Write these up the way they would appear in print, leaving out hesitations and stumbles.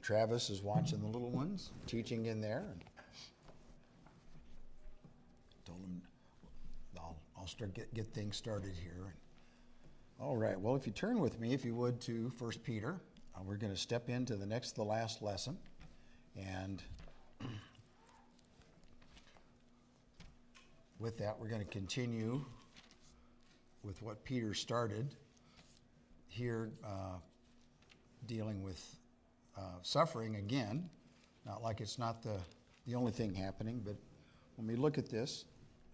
Travis is watching the little ones, teaching in there. And told him I'll start get things started here. All right. Well, if you turn with me, if you would, to 1 Peter, we're going to step into the next to the last lesson, and with that, we're going to continue with what Peter started here, dealing with suffering again. Not like it's not the only thing happening, but when we look at this,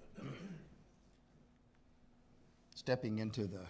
stepping into the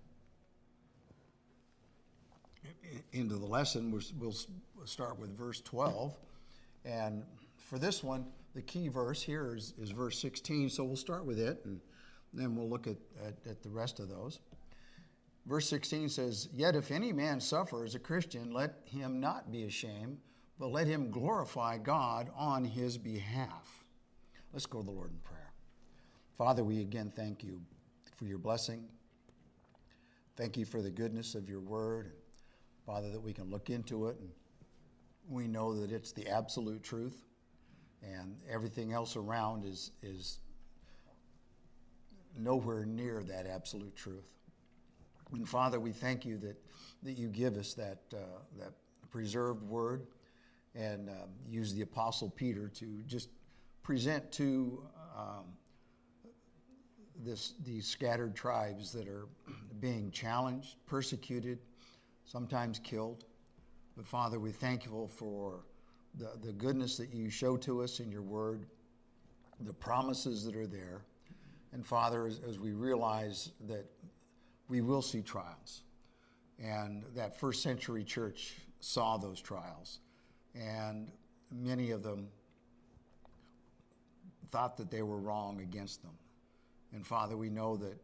lesson, we'll start with verse 12. And for this one, the key verse here is verse 16, so we'll start with it, and then we'll look at the rest of those. Verse 16 says, "Yet if any man suffer as a Christian, let him not be ashamed, but let him glorify God on his behalf." Let's go to the Lord in prayer. Father, we again thank you for your blessing. Thank you for the goodness of your word. Father, that we can look into it, and we know that it's the absolute truth, and everything else around is nowhere near that absolute truth. And Father, we thank you that you give us that preserved word, and use the Apostle Peter to just present to these scattered tribes that are being challenged, persecuted, sometimes killed. But Father, we're thankful for the goodness that you show to us in your word, the promises that are there. And Father, as we realize that we will see trials, and that first century church saw those trials, and many of them thought that they were wrong against them. And Father, we know that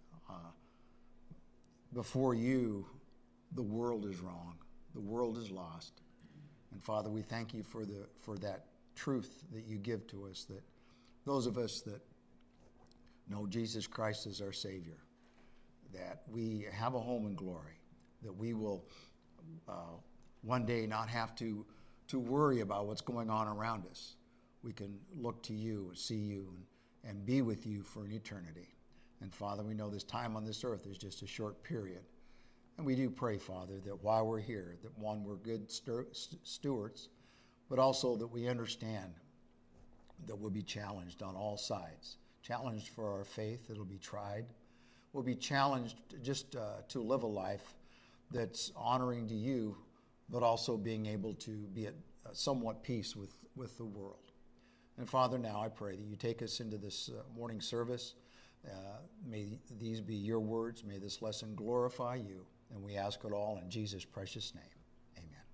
before you, the world is wrong. The world is lost. And Father, we thank you for that truth that you give to us, that those of us that know Jesus Christ as our Savior, that we have a home in glory, that we will one day not have to worry about what's going on around us. We can look to you and see you and be with you for an eternity. And Father, we know this time on this earth is just a short period. And we do pray, Father, that while we're here, that one, we're good stewards, but also that we understand that we'll be challenged on all sides. Challenged for our faith, it'll be tried. We'll be challenged just to live a life that's honoring to you, but also being able to be at somewhat peace with the world. And Father, now I pray that you take us into this morning service. May these be your words. May this lesson glorify you. And we ask it all in Jesus' precious name. Amen.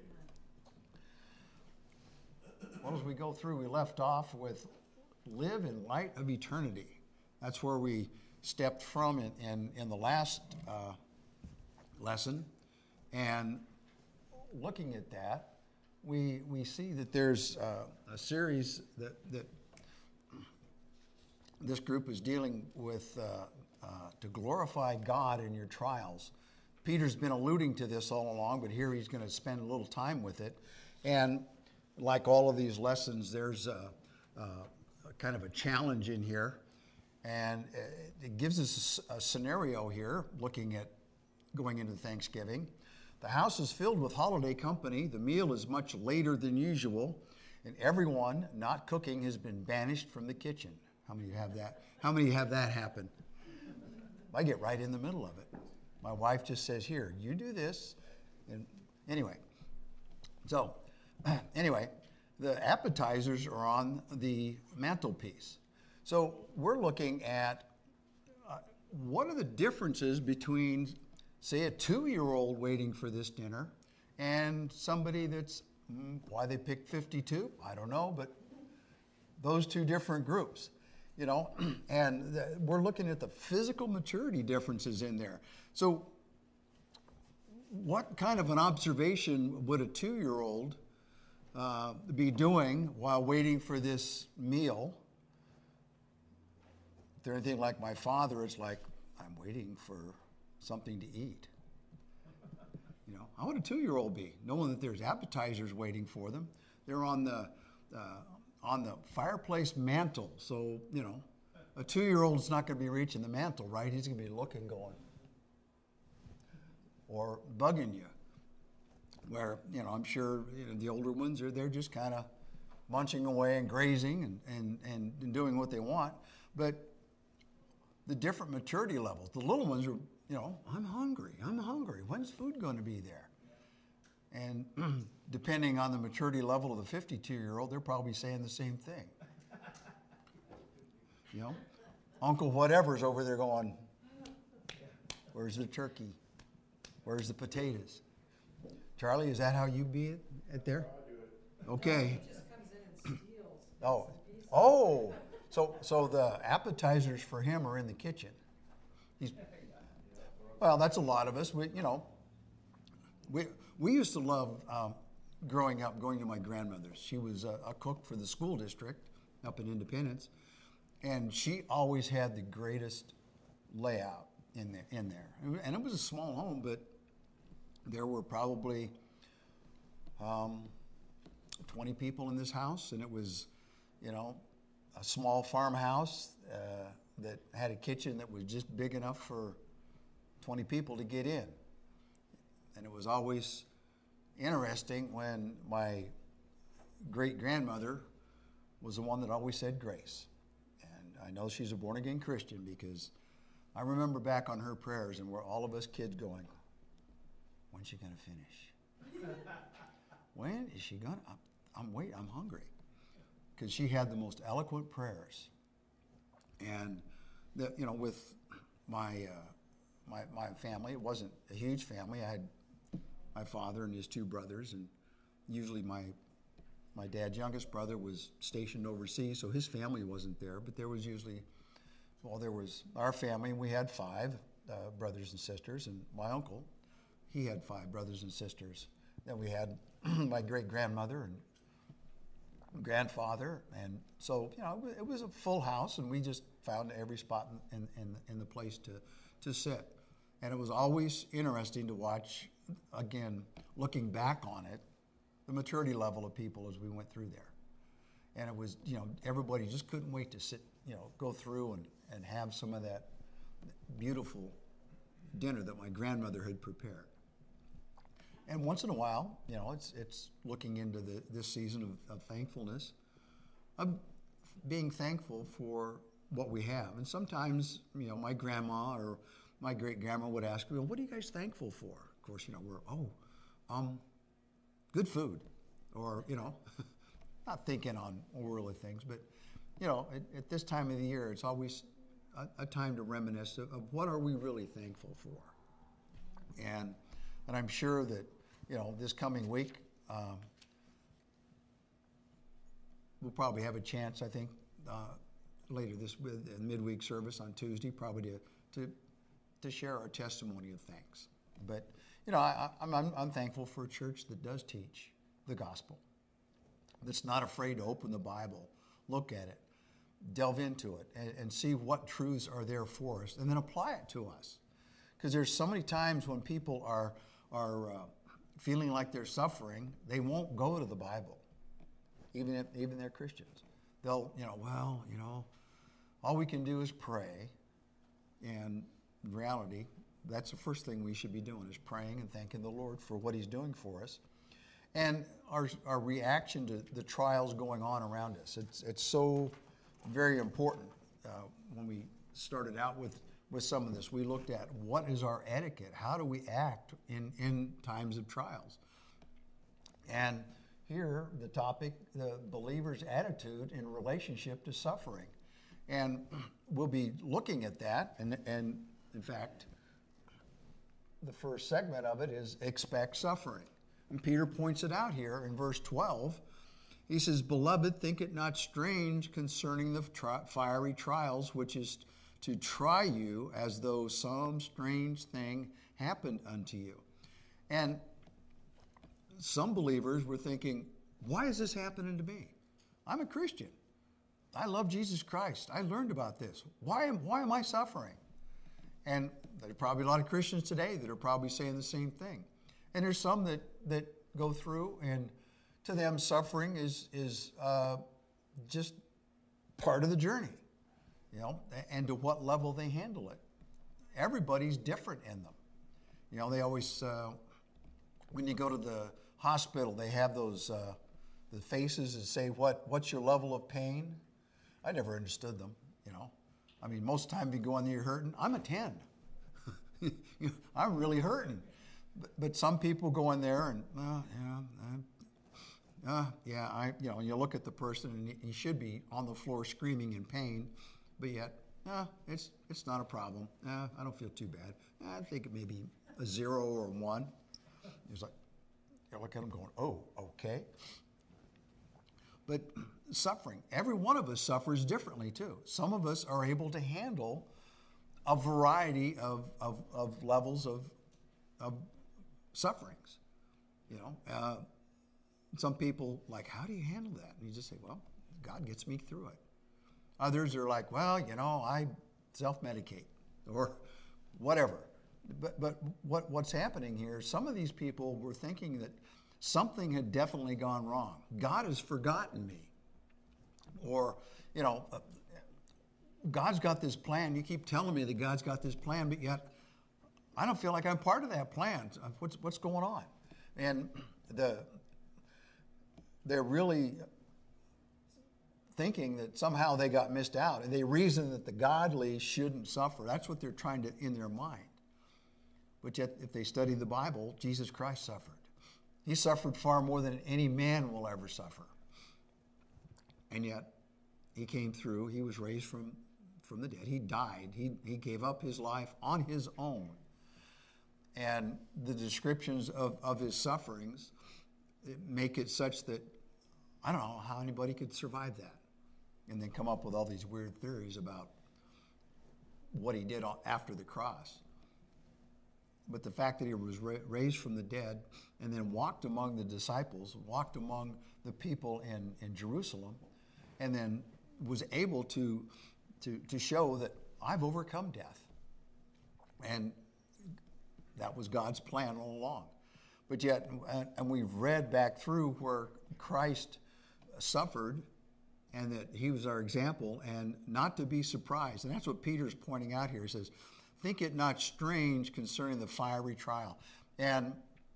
Well, as we go through, we left off with live in light of eternity. That's where we stepped from in the last lesson. And looking at that, we see that there's a series that this group is dealing with to glorify God in your trials. Peter's been alluding to this all along, but here he's going to spend a little time with it. And like all of these lessons, there's a kind of a challenge in here. And it gives us a scenario here, looking at going into Thanksgiving. The house is filled with holiday company. The meal is much later than usual, and everyone not cooking has been banished from the kitchen. How many have that? How many have that happen? I get right in the middle of it. My wife just says, "Here, you do this." And anyway, so anyway, the appetizers are on the mantelpiece. So we're looking at what are the differences between, say, a 2-year-old waiting for this dinner and somebody that's, why they picked 52, I don't know, but those two different groups, you know, and we're looking at the physical maturity differences in there. So what kind of an observation would a 2-year-old be doing while waiting for this meal? If they're anything like my father, it's like, I'm waiting for something to eat. How would a 2-year-old be, knowing that there's appetizers waiting for them? They're on the fireplace mantle. So, a 2-year-old's not going to be reaching the mantle, right? He's going to be looking, going, or bugging you. Where, I'm sure the older ones they're just kind of munching away and grazing and doing what they want. But the different maturity levels, the little ones are, I'm hungry. When's food going to be there? And depending on the maturity level of the 52-year-old, they're probably saying the same thing. Uncle whatever's over there going, where's the turkey? Where's the potatoes? Charlie, is that how you be at there? Okay. He just comes in and steals. Oh. So the appetizers for him are in the kitchen. Well, that's a lot of us. We used to love growing up going to my grandmother's. She was a cook for the school district up in Independence, and she always had the greatest layout in there. And it was a small home, but there were probably 20 people in this house, and it was, a small farmhouse that had a kitchen that was just big enough for 20 people to get in. And it was always interesting when my great-grandmother was the one that always said grace. And I know she's a born-again Christian because I remember back on her prayers and where all of us kids going, when's she going to finish? When is she going to? I'm hungry. Because she had the most eloquent prayers. And, with my family, it wasn't a huge family. I had my father and his 2 brothers, and usually my dad's youngest brother was stationed overseas, so his family wasn't there, but there was usually, there was our family, and we had 5 brothers and sisters, and my uncle, he had 5 brothers and sisters. Then we had my great-grandmother and grandfather, and so, it was a full house, and we just found every spot in the place to sit. And it was always interesting to watch, again, looking back on it, the maturity level of people as we went through there. And it was, everybody just couldn't wait to sit, go through and have some of that beautiful dinner that my grandmother had prepared. And once in a while, it's looking into this season of thankfulness, of being thankful for what we have. And sometimes, my grandma or my great-grandma would ask me, what are you guys thankful for? Of course, we're, good food. Or, not thinking on worldly things, but, at this time of the year, it's always a time to reminisce of what are we really thankful for. And I'm sure that, this coming week, we'll probably have a chance, I think, later this midweek service on Tuesday, probably to share our testimony of thanks. But, I'm thankful for a church that does teach the gospel, that's not afraid to open the Bible, look at it, delve into it, and see what truths are there for us, and then apply it to us. Because there's so many times when people are feeling like they're suffering, they won't go to the Bible, even they're Christians. They'll, all we can do is pray, and in reality, that's the first thing we should be doing, is praying and thanking the Lord for what He's doing for us. And our reaction to the trials going on around us. It's so very important. When we started out with some of this, we looked at what is our etiquette? How do we act in times of trials? And here, the topic, the believer's attitude in relationship to suffering. And we'll be looking at that. And in fact, the first segment of it is expect suffering. And Peter points it out here in verse 12. He says, "Beloved, think it not strange concerning the fiery trials, which is to try you as though some strange thing happened unto you." And some believers were thinking, why is this happening to me? I'm a Christian. I love Jesus Christ. I learned about this. Why am I suffering? And there are probably a lot of Christians today that are probably saying the same thing. And there's some that go through, and to them, suffering is just part of the journey, and to what level they handle it. Everybody's different in them. They always, when you go to the hospital, they have those the faces that say, what's your level of pain? I never understood them, I mean, most of the time if you go in there, you're hurting. I'm a 10. I'm really hurting. But some people go in there and, you look at the person and he should be on the floor screaming in pain, but yet, it's not a problem. I don't feel too bad. I think it may be a 0 or a 1. He's like, you look at him going, oh, okay. But suffering, every one of us suffers differently too. Some of us are able to handle a variety of levels of sufferings. Some people like, how do you handle that? And you just say, well, God gets me through it. Others are like, well, I self-medicate or whatever. But what's happening here, some of these people were thinking that something had definitely gone wrong. God has forgotten me. Or, God's got this plan. You keep telling me that God's got this plan, but yet I don't feel like I'm part of that plan. What's going on? And they're really thinking that somehow they got missed out, and they reason that the godly shouldn't suffer. That's what they're trying to in their mind. But yet, if they study the Bible, Jesus Christ suffered. He suffered far more than any man will ever suffer. And yet, he came through. He was raised from the dead. He died. He gave up his life on his own. And the descriptions of his sufferings make it such that I don't know how anybody could survive that. And then come up with all these weird theories about what he did after the cross. But the fact that he was raised from the dead and then walked among the disciples, walked among the people in Jerusalem, and then was able to show that I've overcome death. And that was God's plan all along. But yet, and we've read back through where Christ suffered and that he was our example, and not to be surprised. And that's what Peter's pointing out here. He says, think it not strange concerning the fiery trial. And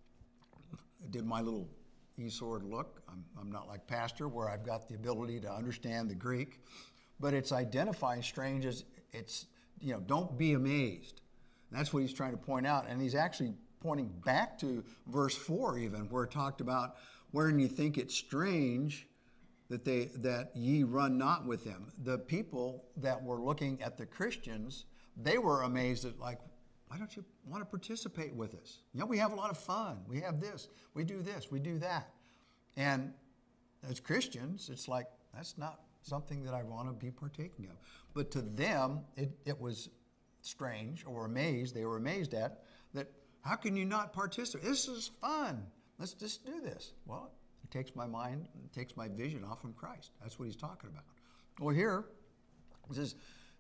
I did my little e-sword look. I'm not like Pastor where I've got the ability to understand the Greek, but it's identifying strange as it's, don't be amazed. That's what he's trying to point out. And he's actually pointing back to verse 4 even, where it talked about wherein you think it strange that ye run not with them. The people that were looking at the Christians, they were amazed at like, why don't you want to participate with us? We have a lot of fun. We have this, we do that. And as Christians, it's like, that's not something that I want to be partaking of. But to them, it was strange or amazed. They were amazed at that. How can you not participate? This is fun. Let's just do this. Well, it takes my mind, it takes my vision off from Christ. That's what he's talking about. Well, here, it says,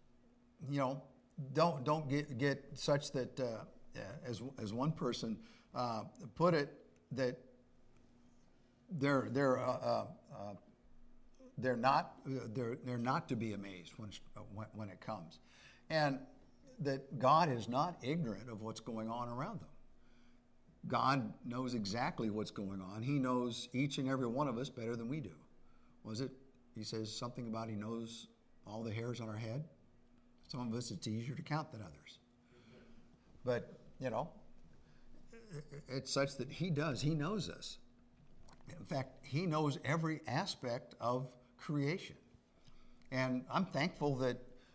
don't get such that, as one person put it, that they're not to be amazed when it comes, and that God is not ignorant of what's going on around them. God knows exactly what's going on. He knows each and every one of us better than we do. Was it? He says something about he knows all the hairs on our head. Some of us, it's easier to count than others. But, it's such that he does. He knows us. In fact, he knows every aspect of creation. And I'm thankful that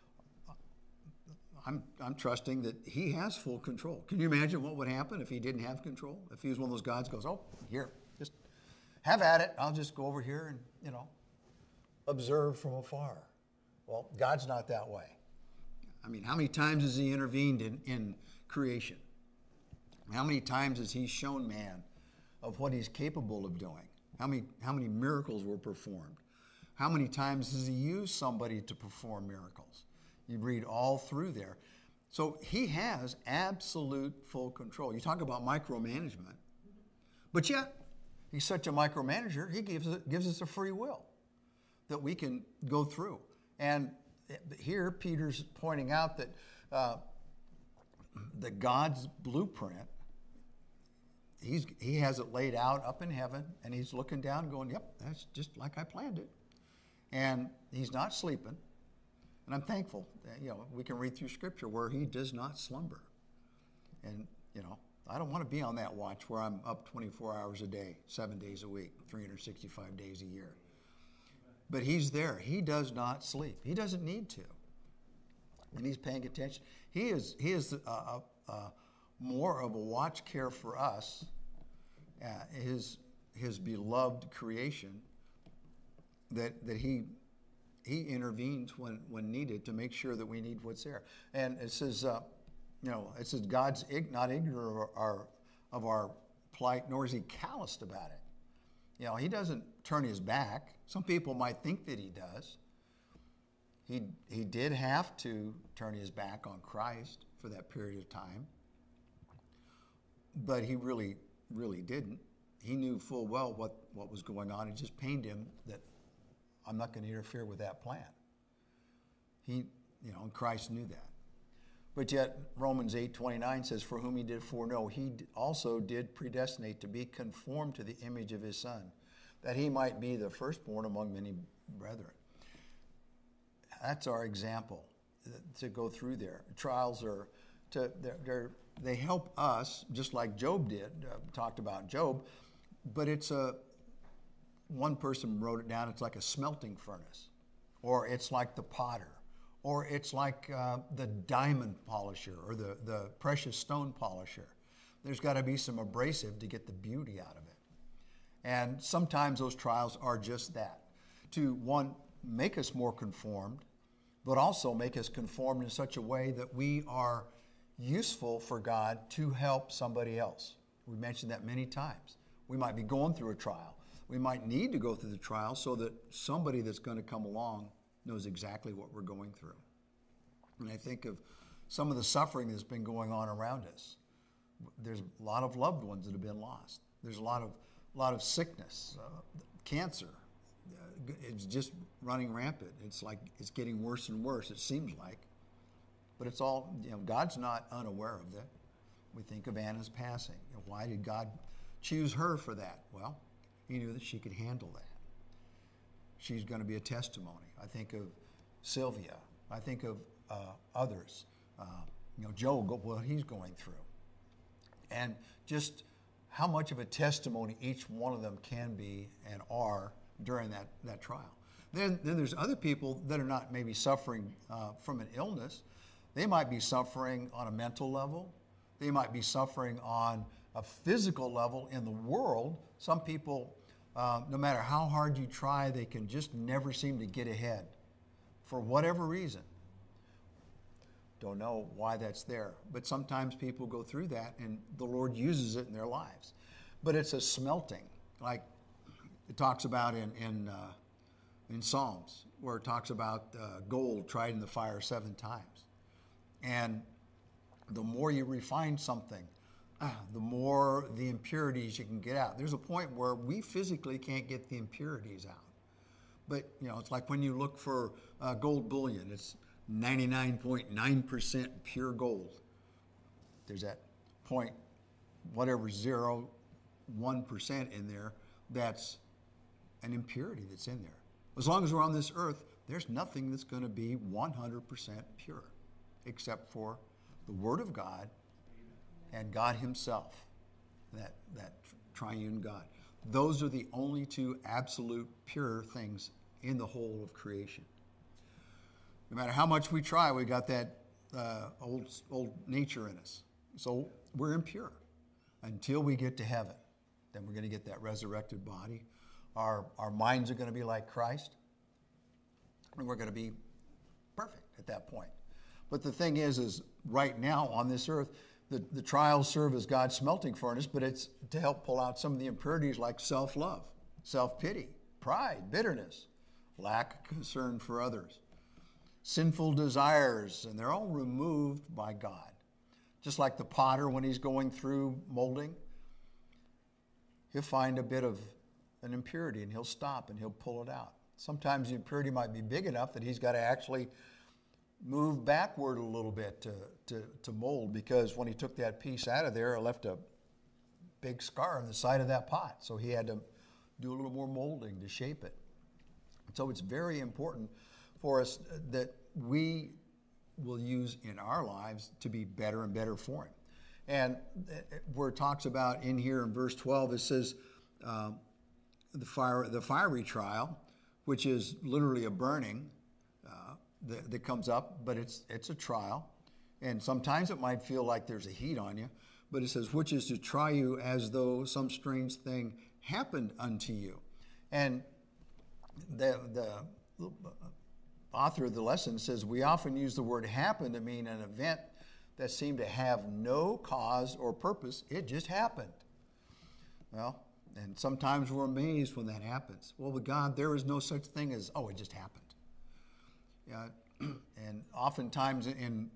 I'm trusting that he has full control. Can you imagine what would happen if he didn't have control? If he was one of those gods goes, oh, here, just have at it. I'll just go over here and, observe from afar. Well, God's not that way. I mean, how many times has he intervened in creation? How many times has he shown man of what he's capable of doing? How many miracles were performed? How many times has he used somebody to perform miracles? You read all through there. So he has absolute full control. You talk about micromanagement. But yet, he's such a micromanager, he gives us a free will that we can go through. And here, Peter's pointing out that God's blueprint, he has it laid out up in heaven, and he's looking down going, yep, that's just like I planned it. And he's not sleeping. And I'm thankful that, we can read through Scripture where he does not slumber. And, I don't want to be on that watch where I'm up 24 hours a day, 7 days a week, 365 days a year. But he's there. He does not sleep. He doesn't need to. And he's paying attention. He is more of a watch care for us, his beloved creation, that he intervenes when needed to make sure that we need what's there. And it says, it says God's not ignorant of our plight, nor is he calloused about it. He doesn't turn his back. Some people might think that he does. He did have to turn his back on Christ for that period of time, but he really, really didn't. He knew full well what was going on. It just pained him that I'm not going to interfere with that plan. And Christ knew that. But yet, Romans 8:29 says, for whom he did foreknow, he also did predestinate to be conformed to the image of his Son, that he might be the firstborn among many brethren. That's our example to go through there. Trials they help us, just like Job did, talked about Job, but one person wrote it down, it's like a smelting furnace, or it's like the potter, or it's like the diamond polisher, or the precious stone polisher. There's got to be some abrasive to get the beauty out of it. And sometimes those trials are just that, to, one, make us more conformed, but also make us conformed in such a way that we are useful for God to help somebody else. We mentioned that many times. We might be going through a trial. We might need to go through the trial so that somebody that's going to come along knows exactly what we're going through. And I think of some of the suffering that's been going on around us. There's a lot of loved ones that have been lost. There's a lot of sickness, cancer. It's just running rampant. It's like it's getting worse and worse, it seems like. But it's all, God's not unaware of that. We think of Anna's passing. Why did God choose her for that? Well, he knew that she could handle that. She's going to be a testimony. I think of Sylvia. I think of others. Joe, what he's going through. And just how much of a testimony each one of them can be and are during that trial. Then there's other people that are not maybe suffering from an illness. They might be suffering on a mental level. They might be suffering on a physical level in the world. Some people, no matter how hard you try, they can just never seem to get ahead for whatever reason. Don't know why that's there. But sometimes people go through that and the Lord uses it in their lives. But it's a smelting, like it talks about in Psalms, where it talks about gold tried in the fire 7 times. And the more you refine something, the more the impurities you can get out. There's a point where we physically can't get the impurities out. But, it's like when you look for gold bullion, it's 99.9% pure gold. There's that point, whatever 0.1% in there, that's an impurity that's in there. As long as we're on this earth, there's nothing that's going to be 100% pure, except for the Word of God and God Himself, that triune God. Those are the only two absolute pure things in the whole of creation. No matter how much we try, we got that old nature in us. So we're impure until we get to heaven. Then we're going to get that resurrected body. Our minds are going to be like Christ. And we're going to be perfect at that point. But the thing is right now on this earth, the trials serve as God's smelting furnace, but it's to help pull out some of the impurities like self-love, self-pity, pride, bitterness, lack of concern for others, sinful desires, and they're all removed by God. Just like the potter when he's going through molding, he'll find a bit of an impurity and he'll stop and he'll pull it out. Sometimes the impurity might be big enough that he's got to actually move backward a little bit to mold, because when he took that piece out of there, it left a big scar on the side of that pot. So he had to do a little more molding to shape it. So it's very important for us that we will use in our lives to be better and better for him. And where it talks about in here in verse 12, it says the fiery trial, which is literally a burning that comes up, but it's a trial. And sometimes it might feel like there's a heat on you, but it says, which is to try you as though some strange thing happened unto you. And the author of the lesson says, we often use the word happen to mean an event that seemed to have no cause or purpose. It just happened. Well, and sometimes we're amazed when that happens. Well, with God, there is no such thing as, oh, it just happened. And oftentimes in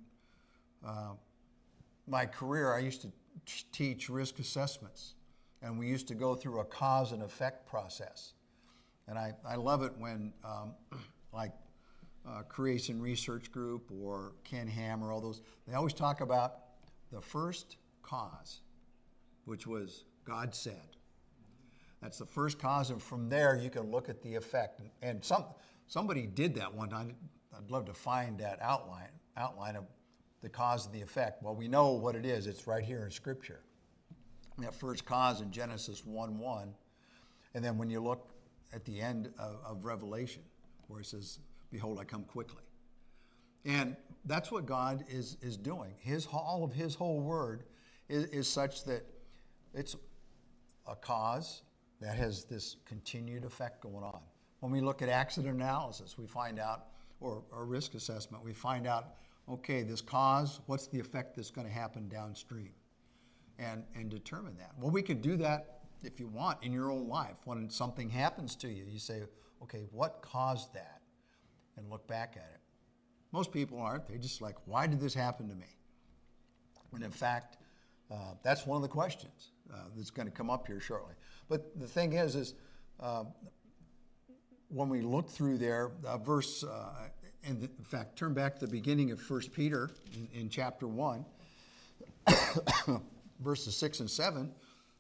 my career, I used to teach risk assessments, and we used to go through a cause and effect process. And I love it when, like Creation Research Group or Ken Hammer, all those, they always talk about the first cause, which was God said. That's the first cause, and from there you can look at the effect. And somebody did that one time. I'd love to find that outline of the cause and the effect. Well, we know what it is. It's right here in Scripture. That first cause in Genesis 1:1, and then when you look at the end of Revelation, where it says, behold, I come quickly. And that's what God is doing. All of his whole word is such that it's a cause that has this continued effect going on. When we look at accident analysis, we find out, or risk assessment, we find out, okay, this cause, what's the effect that's going to happen downstream? And determine that. Well, we can do that if you want in your own life. When something happens to you, you say, okay, what caused that? And look back at it. Most people aren't. They're just like, why did this happen to me? And in fact, that's one of the questions that's going to come up here shortly. But the thing is when we look through there, verse, in fact, turn back to the beginning of 1 Peter in chapter 1, verses 6 and 7.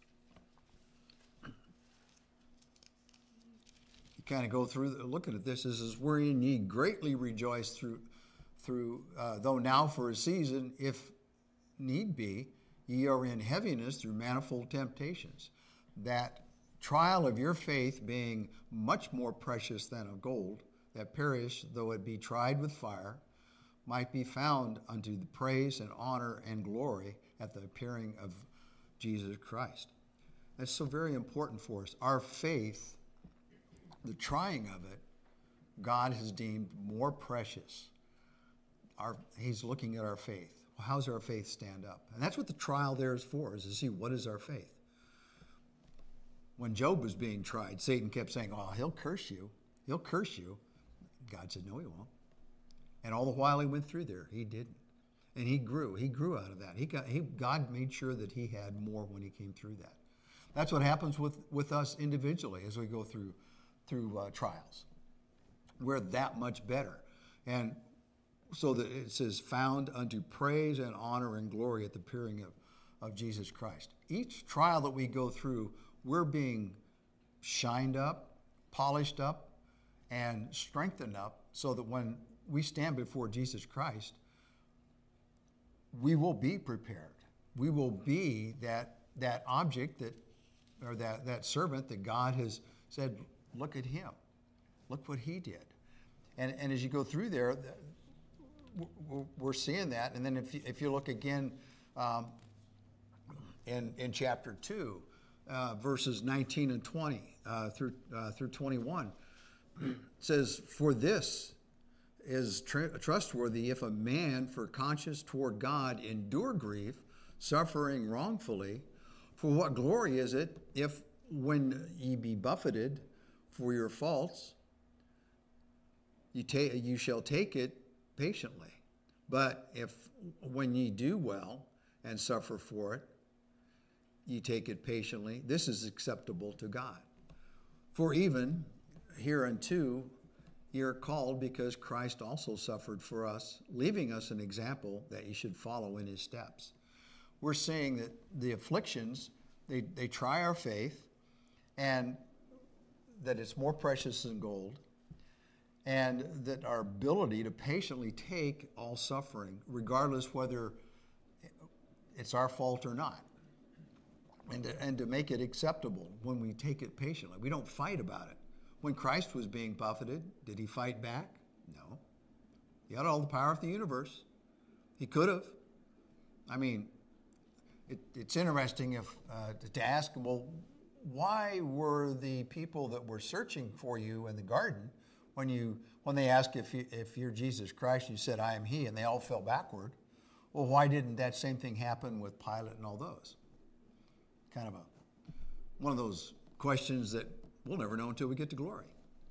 You kind of go through, looking at this, this is wherein ye greatly rejoice through though now for a season, if need be, ye are in heaviness through manifold temptations, that trial of your faith being much more precious than of gold, that perish, though it be tried with fire, might be found unto the praise and honor and glory at the appearing of Jesus Christ. That's so very important for us. Our faith, the trying of it, God has deemed more precious. He's looking at our faith. Well, how does our faith stand up? And that's what the trial there is for, is to see what is our faith. When Job was being tried, Satan kept saying, oh, he'll curse you. He'll curse you. God said, no, he won't. And all the while he went through there, he didn't. And he grew. He grew out of that. God made sure that he had more when he came through that. That's what happens with us individually as we go through trials. We're that much better. And so that it says, found unto praise and honor and glory at the appearing of Jesus Christ. Each trial that we go through, we're being shined up, polished up, and strengthened up so that when we stand before Jesus Christ, we will be prepared. We will be that object or that servant that God has said, look at him. Look what he did. And as you go through there, we're seeing that. And then if you look again in chapter 2, verses 19 and 20 through 21, it says, for this is trustworthy, if a man for conscience toward God endure grief, suffering wrongfully, for what glory is it if when ye be buffeted for your faults, you shall take it patiently. But if when ye do well and suffer for it, ye take it patiently, this is acceptable to God. For even hereunto ye are called, because Christ also suffered for us, leaving us an example that ye should follow in his steps. We're saying that the afflictions, they try our faith, and that it's more precious than gold, and that our ability to patiently take all suffering, regardless whether it's our fault or not, and to make it acceptable when we take it patiently. We don't fight about it. When Christ was being buffeted, did he fight back? No. He had all the power of the universe. He could have. I mean, it's interesting to ask, well, why were the people that were searching for you in the garden, when they asked if you're Jesus Christ, you said, I am he, and they all fell backward? Well, why didn't that same thing happen with Pilate and all those? Kind of one of those questions that we'll never know until we get to glory.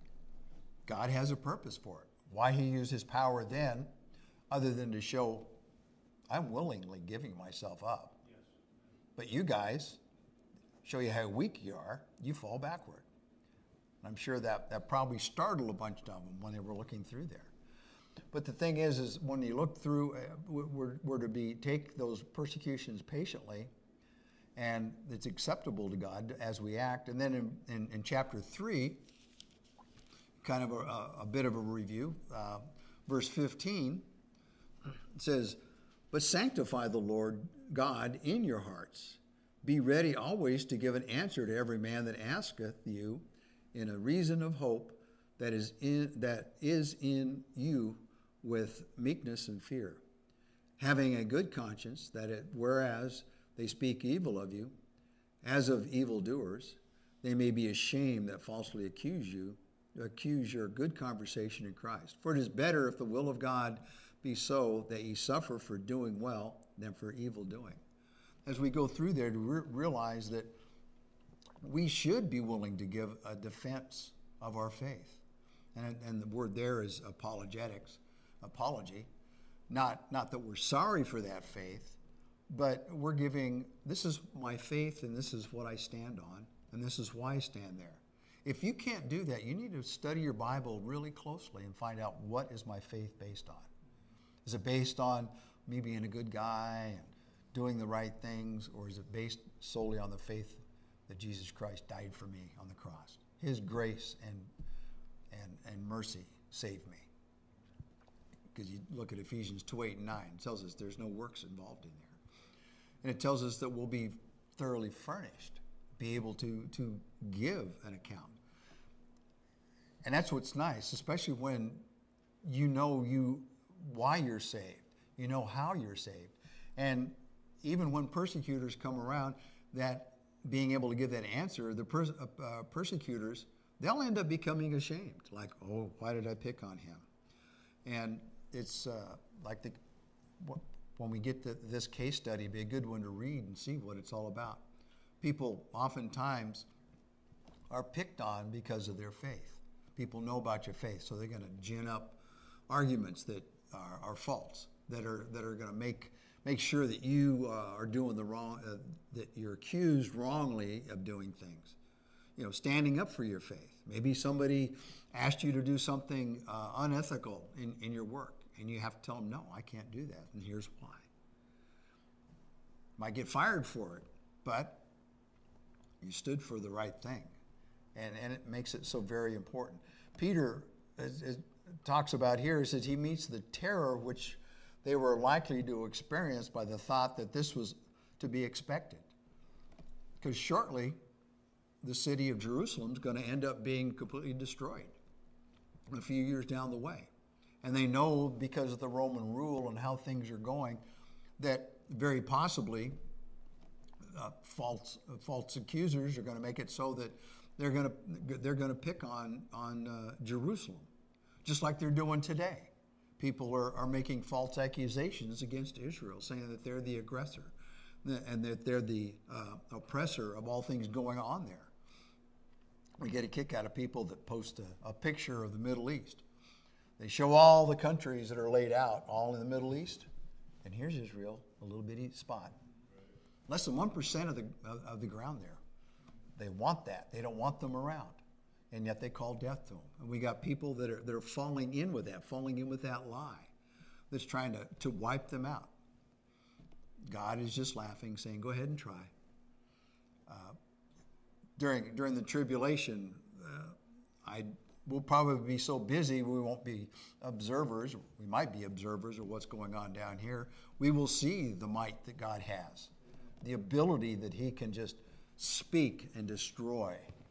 God has a purpose for it. Why he used his power then, other than to show, I'm willingly giving myself up. Yes. But you guys, show you how weak you are, you fall backward. I'm sure that probably startled a bunch of them when they were looking through there. But the thing is when you look through, we're to take those persecutions patiently, and it's acceptable to God as we act. And then in chapter 3, kind of a bit of a review, verse 15, it says, but sanctify the Lord God in your hearts. Be ready always to give an answer to every man that asketh you in a reason of hope that is in you with meekness and fear, having a good conscience, whereas they speak evil of you, as of evildoers, they may be ashamed that falsely accuse your good conversation in Christ. For it is better, if the will of God be so, that ye suffer for doing well than for evil doing. As we go through there, to realize that we should be willing to give a defense of our faith. And the word there is apologetics, apology. Not that we're sorry for that faith, but we're giving, this is my faith and this is what I stand on, and this is why I stand there. If you can't do that, you need to study your Bible really closely and find out, what is my faith based on? Is it based on me being a good guy and doing the right things, or is it based solely on the faith that Jesus Christ died for me on the cross? His grace and mercy saved me. Because you look at Ephesians 2:8 and 9, it tells us there's no works involved in there. And it tells us that we'll be thoroughly furnished, be able to give an account. And that's what's nice, especially when you know why you're saved. You know how you're saved. And even when persecutors come around, that being able to give that answer, the persecutors, they'll end up becoming ashamed. Like, oh, why did I pick on him? And it's when we get this case study, it'd be a good one to read and see what it's all about. People oftentimes are picked on because of their faith. People know about your faith, so they're going to gin up arguments that are false, that are going to make sure that you are doing the wrong, that you're accused wrongly of doing things. Standing up for your faith. Maybe somebody asked you to do something unethical in your work, and you have to tell them, no, I can't do that, and here's why. Might get fired for it, but you stood for the right thing, and it makes it so very important. Peter talks about here, he says he meets the terror which they were likely to experience by the thought that this was to be expected. Because shortly, the city of Jerusalem is going to end up being completely destroyed a few years down the way. And they know, because of the Roman rule and how things are going, that very possibly false accusers are going to make it so that they're going to pick on Jerusalem, just like they're doing today. People are making false accusations against Israel, saying that they're the aggressor and that they're the oppressor of all things going on there. We get a kick out of people that post a picture of the Middle East. They show all the countries that are laid out, all in the Middle East, and here's Israel, a little bitty spot. Less than 1% of the ground there. They want that. They don't want them around. And yet they call death to them. And we got people that are falling in with that lie that's trying to wipe them out. God is just laughing, saying, go ahead and try. During the tribulation, we'll probably be so busy we won't be observers. We might be observers of what's going on down here. We will see the might that God has, the ability that he can just speak and destroy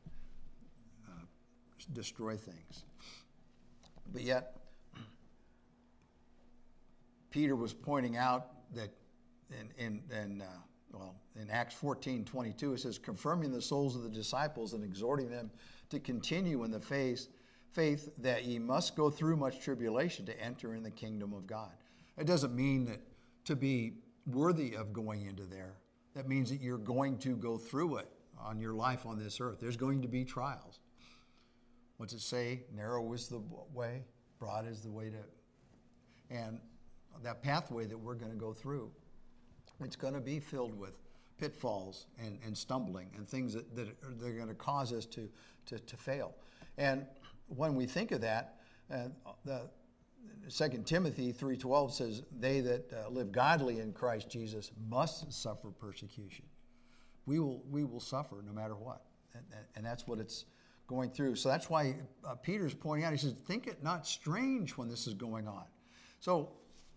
things. But yet, Peter was pointing out that in Acts 14:22, it says, confirming the souls of the disciples and exhorting them to continue in the faith that ye must go through much tribulation to enter in the kingdom of God. It doesn't mean that to be worthy of going into there. That means that you're going to go through it on your life on this earth. There's going to be trials. What's it say? Narrow is the way, broad is the way to... And that pathway that we're going to go through, it's going to be filled with pitfalls and stumbling and things that are going to cause us to fail. And when we think of that, the 2 Timothy 3:12 says, they that live godly in Christ Jesus must suffer persecution. We will suffer no matter what. And that's what it's going through. So that's why Peter's pointing out, he says, think it not strange when this is going on. So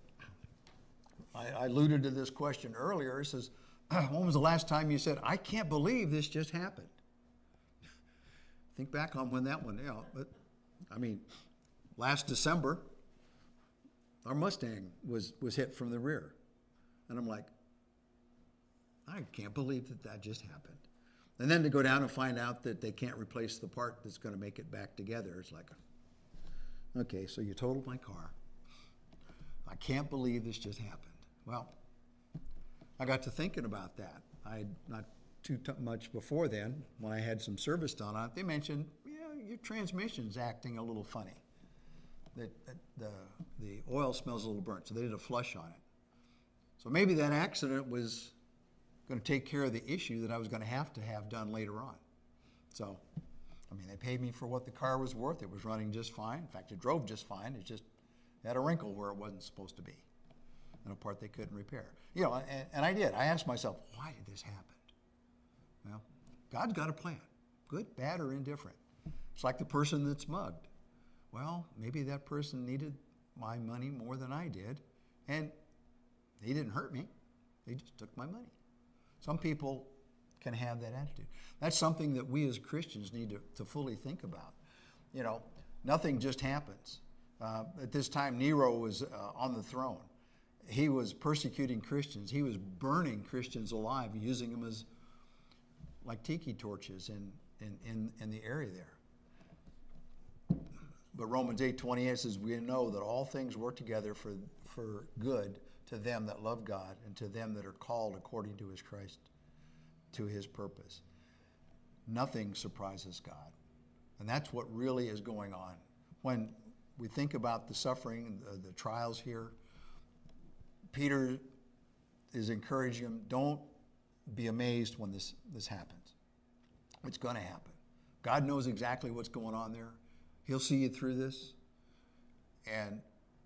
I alluded to this question earlier. It says, when was the last time you said, I can't believe this just happened? Think back on when that one, but I mean, last December, our Mustang was hit from the rear. And I'm like, I can't believe that just happened. And then to go down and find out that they can't replace the part that's going to make it back together, it's like, okay, so you totaled my car. I can't believe this just happened. Well, I got to thinking about that. Not too much before then, when I had some service done on it, they mentioned, your transmission's acting a little funny. The oil smells a little burnt, so they did a flush on it. So maybe that accident was going to take care of the issue that I was going to have done later on. So, I mean, they paid me for what the car was worth. It was running just fine. In fact, it drove just fine. It just had a wrinkle where it wasn't supposed to be, and a part they couldn't repair. And I did. I asked myself, why did this happen? Well, God's got a plan, good, bad, or indifferent. It's like the person that's mugged. Well, maybe that person needed my money more than I did, and he didn't hurt me. He just took my money. Some people can have that attitude. That's something that we as Christians need to fully think about. Nothing just happens. At this time, Nero was on the throne. He was persecuting Christians. He was burning Christians alive, using them as like tiki torches in the area there. But Romans 8:28 says, we know that all things work together for good to them that love God and to them that are called according to his purpose. Nothing surprises God. And that's what really is going on. When we think about the suffering, the trials here, Peter is encouraging them, don't be amazed when this happens. It's going to happen. God knows exactly what's going on there. He'll see you through this. And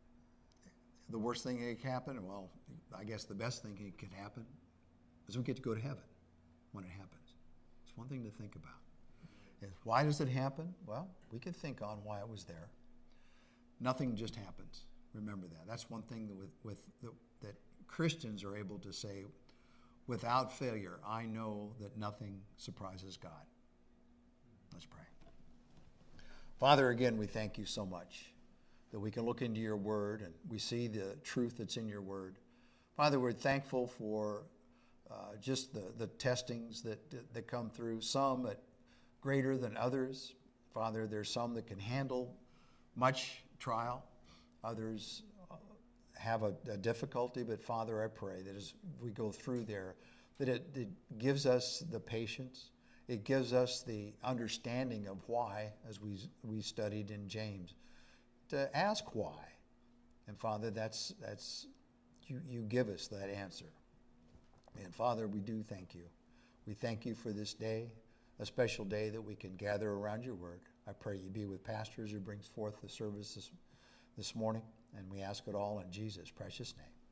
the worst thing that can happen, well, I guess the best thing that can happen is we get to go to heaven when it happens. It's one thing to think about. And why does it happen? Well, we can think on why it was there. Nothing just happens. Remember that. That's one thing that Christians are able to say without failure. I know that nothing surprises God. Let's pray. Father, again, we thank you so much that we can look into your word and we see the truth that's in your word. Father, we're thankful for just the testings that come through, some that greater than others. Father, there's some that can handle much trial. Others have a difficulty, but Father, I pray that as we go through there, that it gives us the patience. It gives us the understanding of why, as we studied in James, to ask why. And Father, that's you give us that answer. And Father, we do thank you. We thank you for this day, a special day that we can gather around your word. I pray you be with pastors who brings forth the service this morning, and we ask it all in Jesus' precious name.